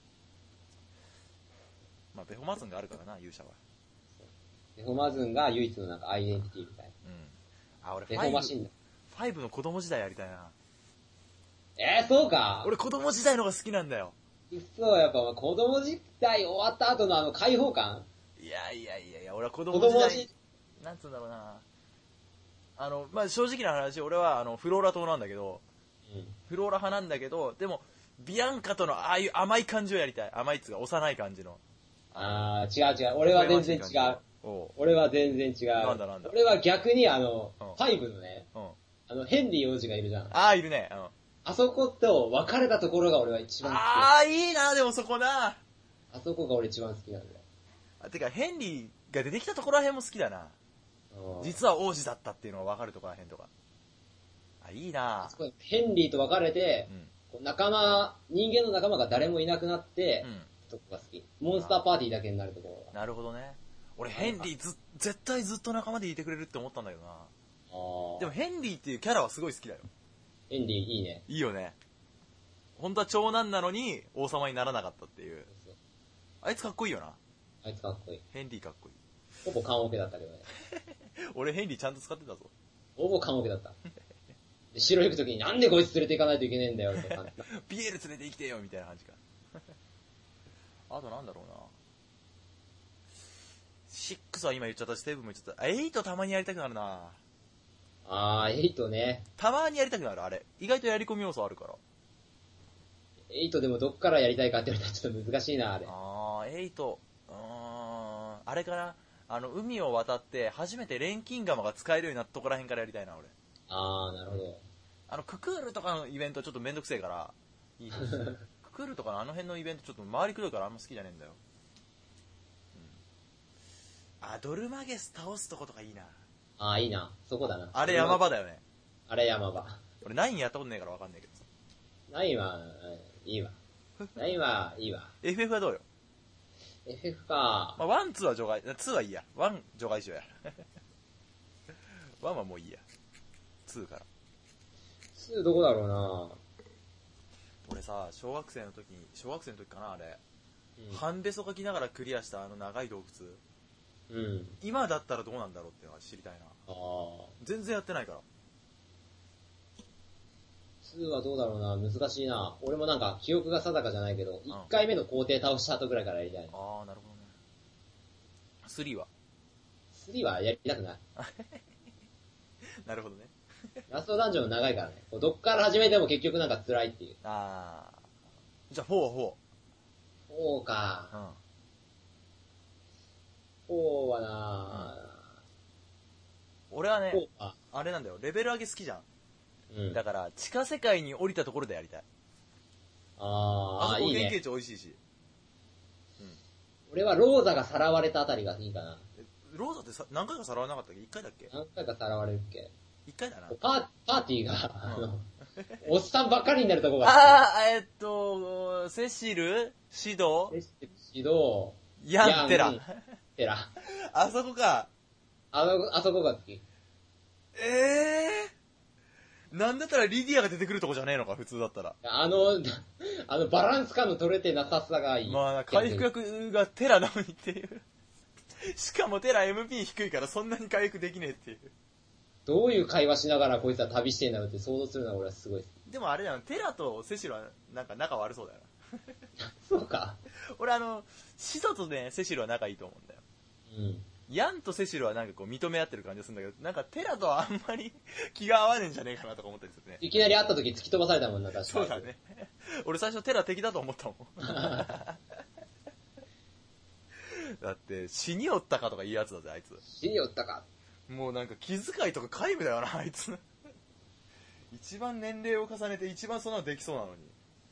まあ、ベホマズンがあるからな、勇者は。 ベホマズンが唯一のなんかアイデンティティみたいな。 うん。あ、俺ベホマシンだ。 ファイブの子供時代やりたいな。 えー、そうか俺子供時代の方が好きなんだよ。 そう、やっぱ子供時代終わった後のあの解放感。 いやいやいやいや、俺は子供時代、なんつうんだろうな。あの、まあ、正直な話、俺はあの、フローラ党なんだけど、うん、フローラ派なんだけど、でも、ビアンカとのああいう甘い感じをやりたい。甘いっつうか、幼い感じの。 あー、違う違う。俺は全然違う。俺は全然違う。 なんだなんだ。 俺は逆にあの、うん、ファイブのね、うん、あの、ヘンリー王子がいるじゃん。 あー、いるね。うん。 あそこと別れたところが俺は一番好き。 あー、いいな、でもそこな。 あそこが俺一番好きなんだよ。 あ、てか、ヘンリーが出てきたところらへんも好きだな。実は王子だったっていうのが分かるところらへんとか。あ、いいな。 ヘンリーと別れて、うん、仲間、人間の仲間が誰もいなくなって、うん、とこが好き。モンスターパーティーだけになるところが。 なるほどね。俺ヘンリーず、絶対ずっと仲間でいてくれるって思ったんだけどな。あ、でもヘンリーっていうキャラはすごい好きだよ。 ヘンリーいいね。 いいよね。本当は長男なのに王様にならなかったっていう。そうそう、あいつかっこいいよな。 あいつかっこいい。 ヘンリーかっこいい。 ほぼ缶オケだったけどね。 俺ヘンリーちゃんと使ってたぞ。 ほぼ缶オケだった。で城行くときになんでこいつ連れて行かないといけねえんだよって感じ。 ピエール連れて行きてよみたいな感じか。あとなんだろうな。シックスは今言っちゃったし、セブンも言っちゃった。エイトたまにやりたくなるな。 あー、エイトね。 たまにやりたくなる、あれ。意外とやり込み要素あるから。 エイトでもどっからやりたいかって言われたらちょっと難しいな、あれ。 あー、エイト。うーん、あれかな。あの、海を渡って初めて錬金釜が使えるようになったとこら辺からやりたいな、俺。あー、なるほど。 あの、ククールとかのイベントちょっとめんどくせえから、いいです。ククールとかのあの辺のイベントちょっと周りくどいからあんま好きじゃねえんだよ。うん、あ、ドルマゲス倒すとことかいいな。 あー、いいな。そこだな。 あれ山場だよね。 あれ山場。 俺ナインやったことねえからわかんないけどさ。 ナインは、いいわ。ナインはいいわ。 エフエフ はどうよ？ エフエフ か。 まあ、ワン、ツーは除外。ツーはいいや。ワン除外しようや。ワンはもういいや。ツーから。 ツーどこだろうな。 俺さ、小学生の時に、小学生の時かな、あれ。うん、半べそ書きながらクリアしたあの長い洞窟。うん。今だったらどうなんだろうっていうのは知りたいな。ああ。全然やってないから。 ツーはどうだろうな、難しいな。俺もなんか記憶が定かじゃないけど、いっかいめの工程倒した後ぐらいからやりたい。 ああ、なるほどね。スリーはスリーはやりたくない。 なるほどね。 ラストダンジョン長いからね。どっから始めても結局なんか辛いっていう。 ああ。じゃあフォーはフォー。 フォーか。うん。フォーはな、 うん、俺はね、あれなんだよ。レベル上げ好きじゃん。うん、だから地下世界に降りたところでやりたい。ああ、あそこ原型値美味しいし。いいね、 うん。俺はローザがさらわれたあたりがいいかな。 ローザってさ何回かさらわなかったっけ？いっかいだっけ？ 何回かさらわれるっけ？ いっかいだな。 パー、パーティーが、あの、おっさんばっかりになるとこが。 ああ、えっと、セシルシドセシルシドヤンテラ。 テラ。 あそこか。 あの、あそこが好き。 ええー。なんだったらリディアが出てくるとこじゃねえのか、普通だったら。 あの、あの、バランス感の取れてなささがいい。 まあ、回復薬がテラなのにっていう。しかもテラ エムピー 低いからそんなに回復できねえっていう。 どういう会話しながらこいつは旅してんだろうって想像するのは俺はすごい。 でもあれだよ、テラとセシルはなんか仲悪そうだよそうか。 俺あの、シソとね、セシルは仲いいと思うんだよ。 うん。 ヤンとセシルはなんかこう認め合ってる感じがするんだけど、なんかテラとはあんまり気が合わねえんじゃねえかなとか思ったりするね。 いきなり会った時突き飛ばされたもんな、確かに。 そうだね。俺最初テラ敵だと思ったもん。だって、死におったかとかいいやつだぜ、あいつ。 死におったか。 もうなんか気遣いとか皆無だよな、あいつ。一番年齢を重ねて一番そんなのできそうなのに。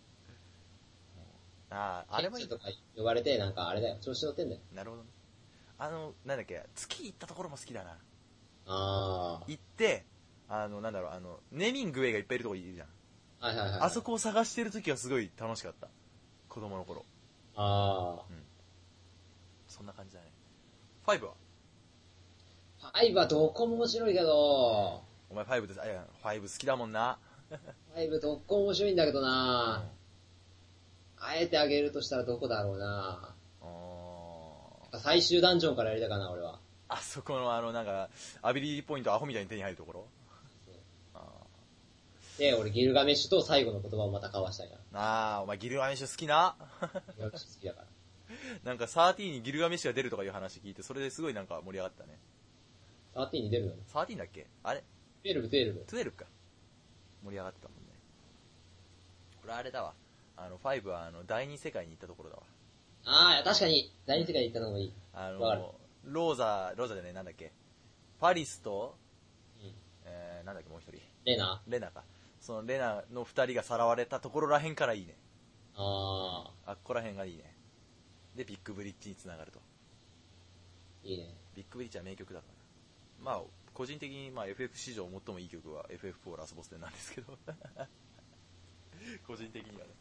ああ、あれもいい。 とか呼ばれて、なんかあれだよ、調子乗ってんだよ。 なるほどね。あの、なんだっけ、月行ったところも好きだな。 ああ。 行って、あの、なんだろう、あの、ネミングウェイがいっぱいいるとこいるじゃん。 はいはいはい。 あそこを探してるときはすごい楽しかった。子供の頃。 ああ。 うん。そんな感じだね。ファイブはファイブはどこも面白いけど、 お前ファイブです。あ、いや、ファイブ好きだもんな。 ファイブどこも面白いんだけどな、うん、あえてあげるとしたらどこだろうな。最終ダンジョンからやりたかな、俺は。 あそこのあの、なんか、アビリティポイントアホみたいに手に入るところ。 あで、俺ギルガメッシュと最後の言葉をまた交わしたいな。 ああ、お前ギルガメッシュ好きな。 ギルガメッシュ好きだから。 なんかサーティーンにギルガメッシュが出るとかいう話聞いて、それですごいなんか盛り上がったね。 サーティーンに出るの？ サーティーンだっけあれトゥエルブ、トゥエルブ。 トゥエルブか。盛り上がってたもんね。これあれだわ。あの、ファイブはあの、第二世界に行ったところだわ。 ああ、確かに、第二世界に行ったのもいい。 あの、ローザ、ローザじゃねえ、なんだっけ。パリスと、うん、えー、なんだっけ、もう一人。 レナレナか。そのレナの二人がさらわれたところらへんからいいね。 ああ。あっこらへんがいいね。で、ビッグブリッジに繋がると。 いいね。 ビッグブリッジは名曲だから。まあ、個人的に、まあ、エフエフ 史上最もいい曲は エフエフフォー ラスボス戦なんですけど。個人的にはね。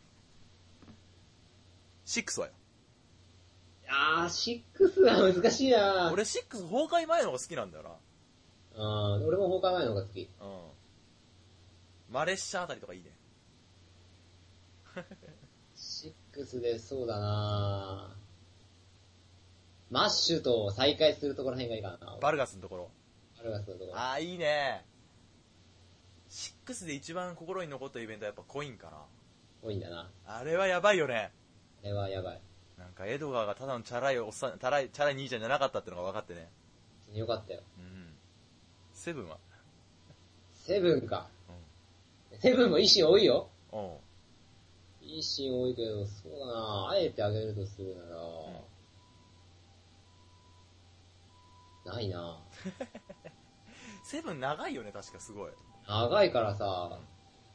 シックスはよ。 あー、シックスは難しいな。 俺シックス崩壊前の方が好きなんだよな。 あー、俺も崩壊前の方が好き。 うん。マレッシャーあたりとかいいね。 シックスでそうだなマッシュと再会するところらへんがいいかな。 バルガスのところ。 バルガスのところ。 あー、いいね。シックスで一番心に残ったイベントはやっぱコインかな。 コインだな。 あれはやばいよね。 あれはやばい。 なんかエドガーがただのチャラいおっさん、チャラい、チャラい兄ちゃんじゃなかったってのが分かってね。 よかったよ。 うん。セブンはセブンか。うん。セブンも意志多いよ。 うん。 意志多いけど、そうだなあえてあげるとするなら、うん、ないなセブン長いよね、確かすごい。 長いからさ、うん、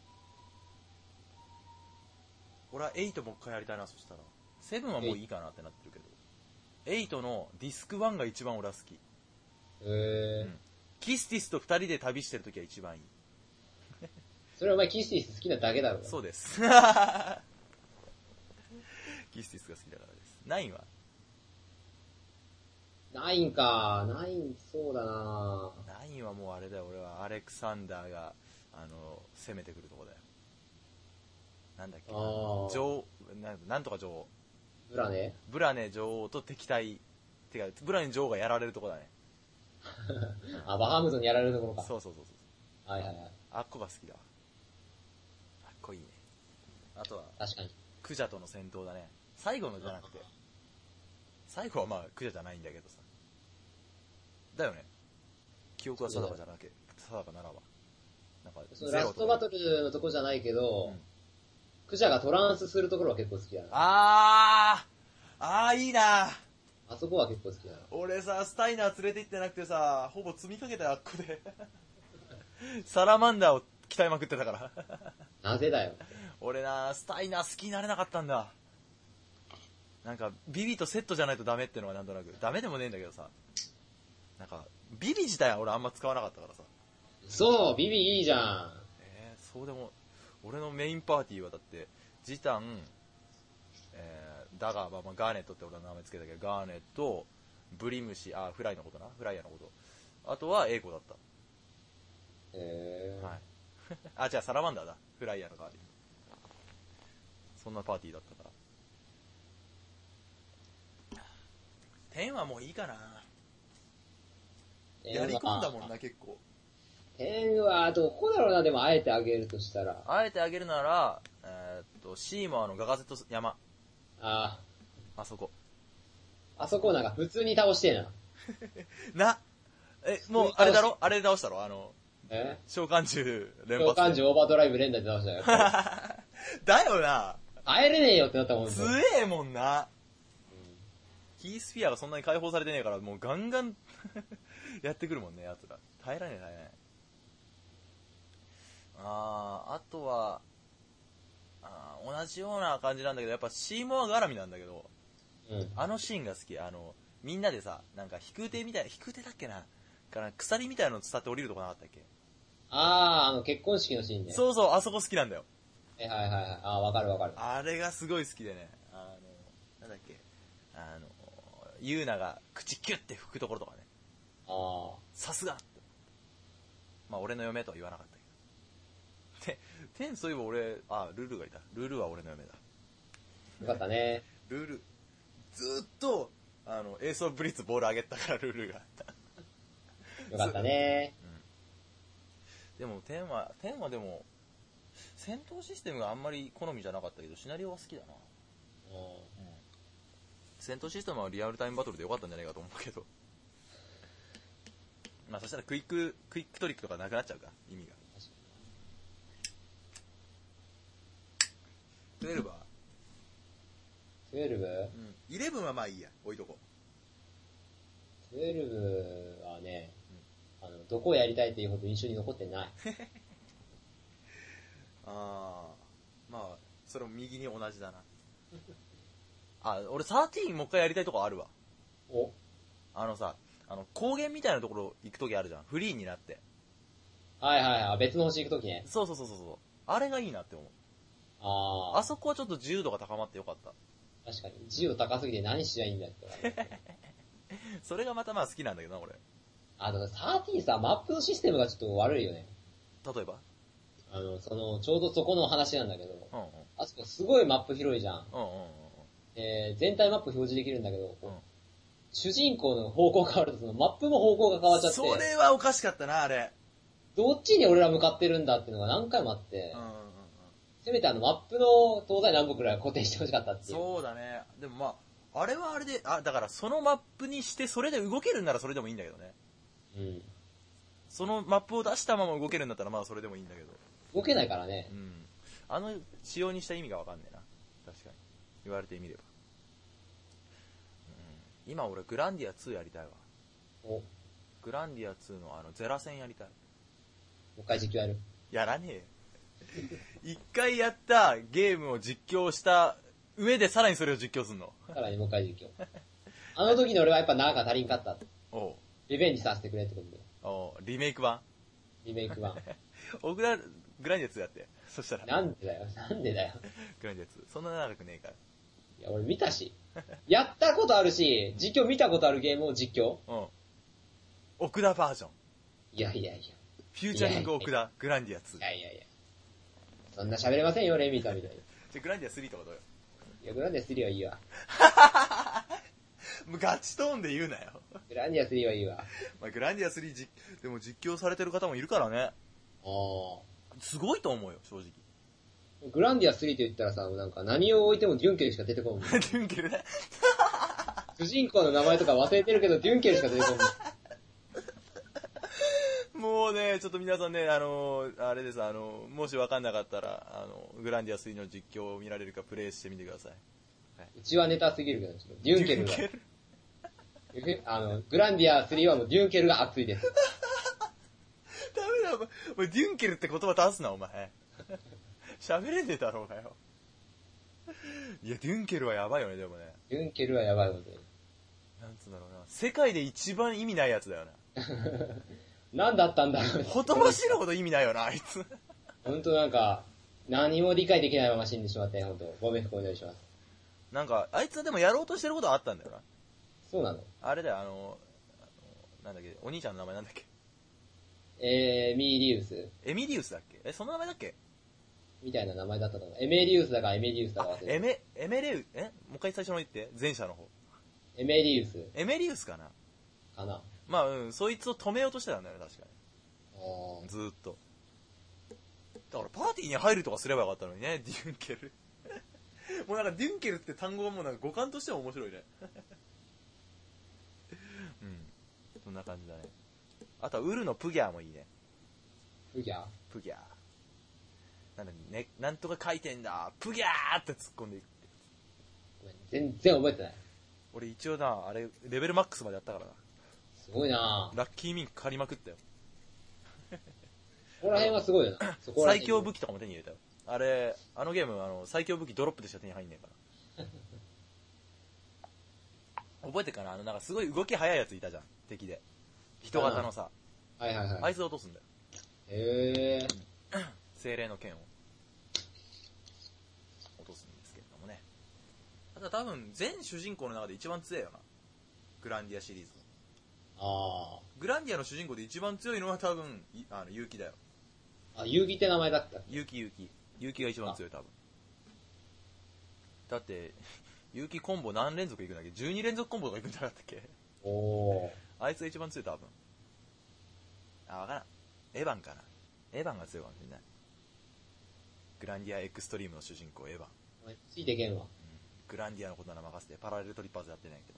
俺はエイトもう一回やりたいな、そしたら。セブンはもういいかなってなってるけど。エイトのディスクワンが一番俺は好き。 へー、うん。 キスティスと二人で旅してるときは一番いい。 それはお前キスティス好きなだけだろ。 そうです。キスティスが好きだからです。ナインはナインか。ナイン、そうだなナインはもうあれだよ、俺はアレクサンダーが、あの、攻めてくるとこだよ。なんだっけな。女王、なんとか女王。 ブラネブラネ女王と敵対。てか、ブラネ女王がやられるとこだね。 あ、バハムズにやられるところか。 そうそうそうそう。 はいはいはい。 あっこが好きだわ。あっこいいね。あとは、 確かに。 クジャとの戦闘だね。最後のじゃなくて。最後はまあ、クジャじゃないんだけどさ。だよね。記憶は定かじゃなけ、定かならば。なんか、 そのラストバトルのとこじゃないけど、うん、クジャがトランスするところは結構好きだな。 あーあーいいなあそこは結構好きだな。 俺さ、スタイナー連れて行ってなくてさ、ほぼ積みかけたよ、あっこで。サラマンダーを鍛えまくってたから。 なぜだよ。 俺な、スタイナー好きになれなかったんだ。なんか、ビビとセットじゃないとダメってのはなんとなく。ダメでもねえんだけどさ。なんか、ビビ自体は俺あんま使わなかったからさ。 そう、ビビいいじゃん。 えー、そうでも、俺のメインパーティーはだって、ジタン、えー、ダガー、まあ、ガーネットって俺の名前つけたけど、ガーネット、ブリムシ、あ、フライのことな、フライヤーのこと。あとはエイコだった。 へー。 はい。あ、じゃあサラマンダーだ。フライヤーの代わりに。そんなパーティーだったから。テンはもういいかな。やり込んだもんな、結構。 テンはどこだろうな、でもあえてあげるとしたら。 あえてあげるなら、ええーっと、シーモアのガガゼット山。 ああそこ。 あ。あそこなんか普通に倒してえな。 な、え、もう、あれだろあれで倒したろあの、 え召喚獣連召発。 喚獣オーバードライブ連打で倒したよ。 だよな。 会えれねえよってなったもんね。 強えもんな。キースフィアがそんなに解放されてねえから、もうガンガンやってくるもんね、奴ら。耐えられない耐えられない。あー、あとは、あー同じような感じなんだけど、やっぱシーモア絡みなんだけど、 うん。 あのシーンが好き。あの、みんなでさ、なんか飛空艇みたい、飛空艇だっけなから鎖みたいなの伝って降りるとこなかったっけ。 あー、あの結婚式のシーンね。 そうそう、あそこ好きなんだよ。 はいはいはいはい。あー、わかるわかる。 あれがすごい好きでね。あの、なんだっけ。あの、ユーナが口キュッて吹くところとかね。 あさすがって。まあ俺の嫁とは言わなかったけど。で、テンそういえば俺、あ、ルルがいた。ルルは俺の嫁だ。 ー。よかったね。 ルル、ずーっと、あの、エースオブブリッツボール上げたからルルが。 よかったね。 うん。でもテンは、テンはでも、戦闘システムがあんまり好みじゃなかったけど、シナリオは好きだな。 うん。 戦闘システムはリアルタイムバトルでよかったんじゃないかと思うけど。まあそしたらクイック、クイックトリックとかなくなっちゃうか、意味が。じゅうにはじゅうに？ うん。じゅういちはまあいいや、置いとこじゅうにはね、あの、どこをやりたいっていうほど印象に残ってない。 あー、まあ、それも右に同じだな。あ、俺じゅうさんもう一回やりたいとこあるわ。 おあのさ、あの、高原みたいなところ行くときあるじゃん。フリーになって。 はいはいはい。別の星行くときね。 そうそうそうそうそう。あれがいいなって思う。 ああ。 あそこはちょっと自由度が高まってよかった。 確かに。自由高すぎて何しりゃいいんだって。 それがまたまあ好きなんだけどな、俺。 あ、だからじゅうさんさ、マップのシステムがちょっと悪いよね。 例えばあの、その、ちょうどそこの話なんだけど、 うんうん。 あそこすごいマップ広いじゃん。 うんうんうん。 えー、全体マップ表示できるんだけど、 うん主人公の方向変わるとそのマップも方向が変わっちゃって、 それはおかしかったな、あれ。 どっちに俺ら向かってるんだっていうのが何回もあって、 うんうんうん。 せめてあのマップの東西南北くらいは固定してほしかったっていう。 そうだね。でもまあ、あれはあれで、あ、だからそのマップにしてそれで動けるんならそれでもいいんだけどね。 うん。 そのマップを出したまま動けるんだったらまあそれでもいいんだけど。 動けないからねう。ん。あの仕様にした意味がわかんねえな。確かに。言われてみれば。うん。今俺グランディアツーやりたいわ。 お、もグランディアツーのあのゼラ戦やりたい。 う一回実況やる。 やらねえよ。一回やったゲームを実況した上でさらにそれを実況すんの。 さらにもう一回実況。あの時の俺はやっぱなんか足りんかった。 おう。 リベンジさせてくれってことで。 おう、リメイク版。 リメイク版。 おグラ、グランディアツーやって。そしたら。 なんでだよ、なんでだよ。 グランディアツー。そんな長くねえから。 いや、俺見たし。やったことあるし、実況見たことあるゲームを実況うん。奥田バージョン。 いやいやいや。 フューチャリング奥田、グランディアツー。 いやいやいや。そんな喋れませんよ、レミーさんみたいに。 じゃ、グランディアスリーとかどうよ。 いや、グランディアスリーはいいわ。 もうガチトーンで言うなよ。 グランディアスリーはいいわ。 まあ、グランディアスリーじ、でも実況されてる方もいるからね。 あー。 すごいと思うよ、正直。 グランディアスリーって言ったらさ、なんか何を置いてもデュンケルしか出てこんもん。 デュンケルね。 主人公の名前とか忘れてるけど、デュンケルしか出てこんもん。 もうね、ちょっと皆さんね、あのー、あれです、あのー、もしわかんなかったら、あの、グランディアスリーの実況を見られるかプレイしてみてください。 はい、うちはネタすぎるけど、ちょっとデュンケルが。 デュンケルあの、グランディアスリーはもうデュンケルが熱いです。 ダメだ、お前。お前デュンケルって言葉出すな、お前。喋れねえだろうがよ。いや、デュンケルはやばいよね、でもね。 デュンケルはやばいことに。 なんつうんだろうな。世界で一番意味ないやつだよな。 何だったんだろう。 ほとばしるほど意味ないよな、あいつ。 ほんとなんか、何も理解できないまま死んでしまって、ほんと、ご冥福をお祈りします。 なんか、あいつはでもやろうとしてることはあったんだよな。 そうなの？ あれだよ、あの、あのなんだっけ、お兄ちゃんの名前なんだっけ。 エミリウスエミリウスだっけえ、その名前だっけみたいな名前だったと思う。エメリウスだかエメリウスだか忘れてエメ、エメレウ、えもう一回最初の言って、前者の方。 エメリウスエメリウスかなかな。 まあ、うん、そいつを止めようとしてたんだよね、確かあに。ずーっと。 だからパーティーに入るとかすればよかったのにね、デュンケル。もうなんかデュンケルって単語がもうなんか語感としても面白いね。うん。そんな感じだね。あとはウルのプギャーもいいね。 プギャープギャー。なんだね、なんとか書いてんだ、プギャーって突っ込んでいく。 全然覚えてない。 俺一応な、あれ、レベルマックスまでやったからな。 すごいなラッキーミンク借りまくったよ。 ここら辺はすごいよな。そこら最強武器とかも手に入れたよ。あれ、あのゲーム、あの、最強武器ドロップでしか手に入んねえから。覚えてるかな、あの、なんかすごい動き速いやついたじゃん、敵で。人型のさ。 はいはいはい。 あいつ落とすんだよ。 へえ。 精霊の剣を落とすんですけれどもね。あとは多分、全主人公の中で一番強いよな。グランディアシリーズ。 ああ。 グランディアの主人公で一番強いのは多分、あの、結城だよ。 あ、遊戯って名前だった。 結城、結城。結城が一番強い、多分。だって、結城コンボ何連続いくんだっけ ?じゅうに 連続コンボとかいくんじゃなかったっけ。 おー。 あいつが一番強い、多分。あ、わからん。エヴァンかな。エヴァンが強いかもしれない。グランディアエクストリームの主人公、エヴァン。 ついていけんわ。うん、 グランディアのことなら任せて、パラレルトリッパーズやってないけど。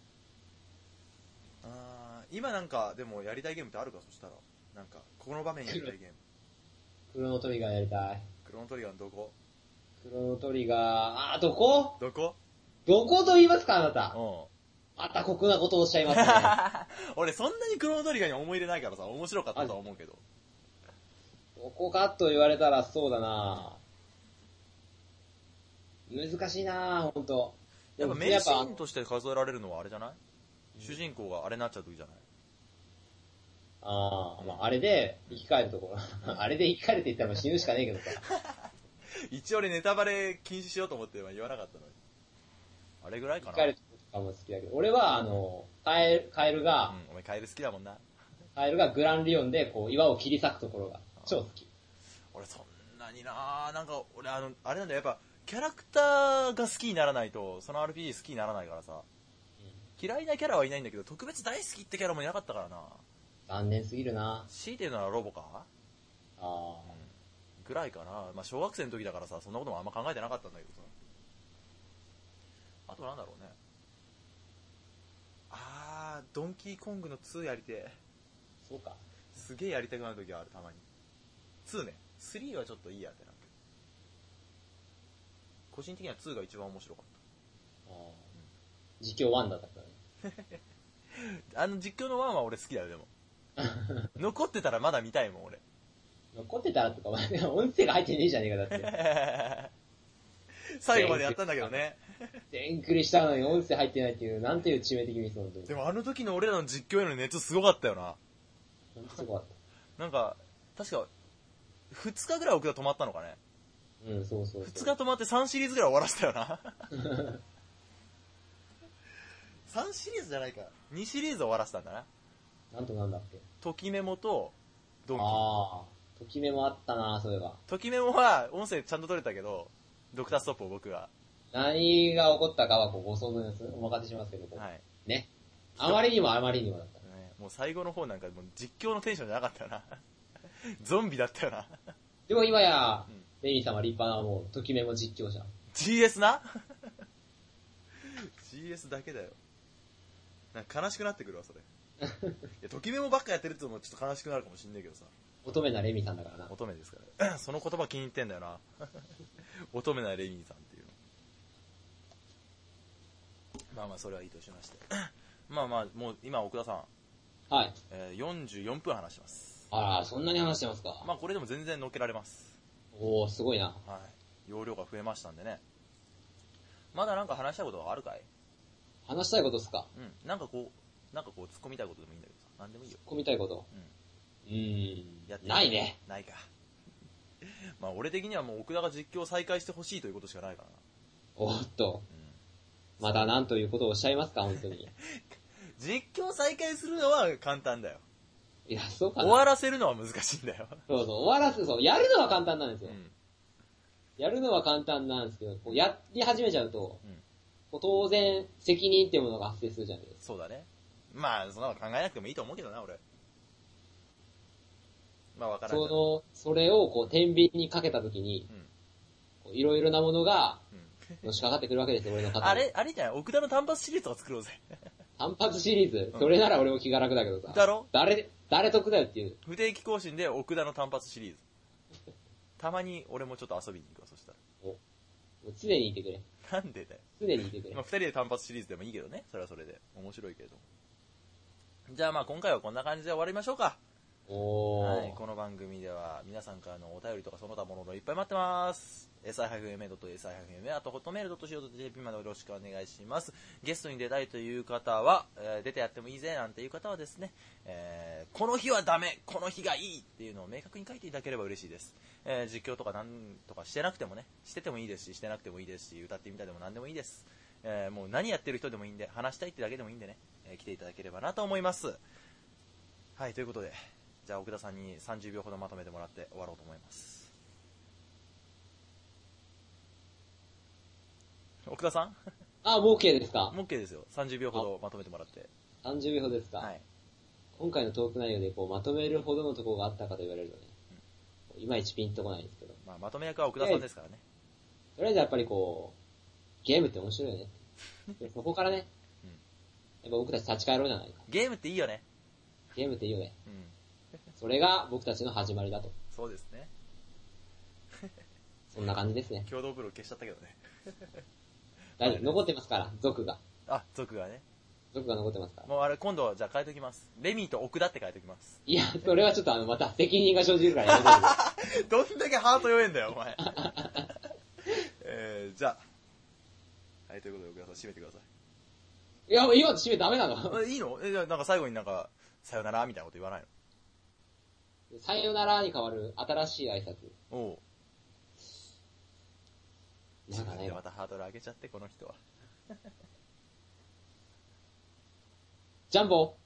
あー、今なんか、でもやりたいゲームってあるか、そしたら。なんか、この場面やりたいゲーム。 クロノトリガーやりたい。 クロノトリガーのどこ？ クロノトリガー、あー、どこどこどこと言いますか、あなた。 うん。 また酷なことをおっしゃいますね。 俺そんなにクロノトリガーに思い入れないからさ、面白かったとは思うけど。 どこかと言われたらそうだな難しいなほんと。 やっぱ名シーンとして数えられるのはあれじゃない？主人公があれになっちゃう時じゃない？ ああ、まあ、あれで生き返るところ。あれで生き返るって言ったら死ぬしかねえけどさ。 一応俺ネタバレ禁止しようと思って言わなかったのに。あれぐらいかな。 生き返るとかも好きだけど、俺はあの、カエル、カエルが、 うん、お前カエル好きだもんな。 カエルがグランリオンでこう岩を切り裂くところが超好き。 俺そんなにななんか俺あの、あれなんだよ、やっぱキャラクターが好きにならないと、その アールピージー 好きにならないからさ。うん、嫌いなキャラはいないんだけど、特別大好きってキャラもいなかったからな。 残念すぎるな。 強いて言うならロボか？ ああ、 うん。ぐらいかな。まあ小学生の時だからさ、そんなこともあんま考えてなかったんだけどさ。あとなんだろうね。あー、ドンキーコングのツーやりてえ。 そうか。 すげえやりたくなる時はある、たまに。ツーね。スリーはちょっといいやってなる。個人的にはツーが一番面白かった。 ああ、うん、実況ワンだったからね。 あの実況のワンは俺好きだよ、でも。残ってたらまだ見たいもん、俺。 残ってたらとか、音声が入ってねえじゃねえか、だって。 最後までやったんだけどね。 全クリしたのに音声入ってないっていう、なんていう致命的ミス、本当に。 でもあの時の俺らの実況への熱すごかったよな。 ほんとすごかった。 なんか、確か、ふつかぐらい奥田止まったのかね。 うん、そうそうそう。 ふつか止まってさんシリーズぐらい終わらせたよな。さんシリーズじゃないか。にシリーズ終わらせたんだな。 なんとなんだっけ。 ときメモと、ドンキ。 ああ、ときメモあったなそういえば。 ときメモは音声ちゃんと取れたけど、ドクターストップを僕が。 何が起こったかはこうご想像です。お任せしますけど、はい。ね。あまりにもあまりにもだった。 ね、もう最後の方なんかもう実況のテンションじゃなかったよな。ゾンビだったよな。 でも今や、うん、レイミーさんは立派なもう、ときメモ実況者。 ジーエス なジーエス だけだよ。なんか悲しくなってくるわ、それ。いや、ときメモばっかやってるってのもちょっと悲しくなるかもしんないけどさ。 乙女なレミさんだからな。 乙女ですから。その言葉気に入ってんだよな。乙女なレミさんっていうの。まあまあ、それはいいとしまして。まあまあ、もう今、奥田さん。 はい。 えー、よんじゅうよんぷん話してます。 あら、そんなに話してますか。 まあこれでも全然乗っけられます。 おー、すごいな。 はい。容量が増えましたんでね。まだなんか話したいことがあるかい？ 話したいことっすか？ うん。なんかこう、なんかこう突っ込みたいことでもいいんだけどさ。なんでもいいよ。 突っ込みたいこと？うん。うーん。やってないね。 ないか。まあ俺的にはもう奥田が実況を再開してほしいということしかないからな。 おっと。うん、また何ということをおっしゃいますか、本当に。 実況再開するのは簡単だよ。 いや、そうかな。 終わらせるのは難しいんだよ。 そうそう、終わらせ、そう、やるのは簡単なんですよ。うん、やるのは簡単なんですけど、こうやり始めちゃうと、うん、こう当然責任っていうものが発生するじゃないですか。 そうだね。まあ、そんなの考えなくてもいいと思うけどな、俺。 まあわからん。 その、それをこう、天秤にかけたときに、 うん。 いろいろなものが、 うん。 のしかかってくるわけですよ、俺の肩に。 あれ、あれじゃない奥田の単発シリーズを作ろうぜ。 単発シリーズ、 うんそれなら俺も気が楽だけどさ。 だろ誰、誰得だよっていう。 不定期更新で奥田の単発シリーズ。たまに俺もちょっと遊びに行くわ、そしたら。 お、もう常にいてくれ。 なんでだよ。 常にいてくれ。 まあ、二人で単発シリーズでもいいけどね。それはそれで。面白いけれども。じゃあまあ今回はこんな感じで終わりましょうか。 おー。 はい、この番組では皆さんからのお便りとかその他ものがいっぱい待ってます。エスアイエムエードットエスアイエムエー あとホットメールドットシーオードットジェーピー までよろしくお願いします。ゲストに出たいという方は、えー出てやってもいいぜなんていう方はですね、えーこの日はダメ、この日がいいっていうのを明確に書いていただければ嬉しいです。えー実況とかなんとかしてなくてもね、しててもいいですし、してなくてもいいですし、歌ってみたでも何でもいいです。えーもう何やってる人でもいいんで、話したいってだけでもいいんでね、えー来ていただければなと思います。はい、ということで、じゃあ奥田さんにさんじゅうびょうほどまとめてもらって終わろうと思います。奥田さんあ、もう OK ですか？ もう OK ですよ。さんじゅうびょうほどまとめてもらって。 さんじゅうびょうほどですか？ はい。 今回のトーク内容でこうまとめるほどのところがあったかと言われるとね、いまいちピンとこないんですけど。 まあ、まとめ役は奥田さんですからね。 とりあえずやっぱりこう、ゲームって面白いよね。でそこからね、 うんやっぱ僕たち立ち返ろうじゃないか。 ゲームっていいよね。 ゲームっていいよね。 うん。 それが僕たちの始まりだと。 そうですね。 そんな感じですね。 共同風呂消しちゃったけどね。 大丈夫。残ってますから、族が。 あ、族がね。 族が残ってますから。 もうあれ今度はじゃあ変えときます。レミーと奥田って変えときます。 いや、それはちょっとあの、また責任が生じるからやめてください。 どんだけハート弱えんだよ、お前。えー、じゃあ。はい、ということで奥田さん締めてください。 いや、今の締めダメなの？ えいいのえ、じゃあなんか最後になんか、さよならみたいなこと言わないの？ さよならに変わる新しい挨拶。 おう。 なんかね自分でま、たハードル上げちゃって、この人は。 ジャンボ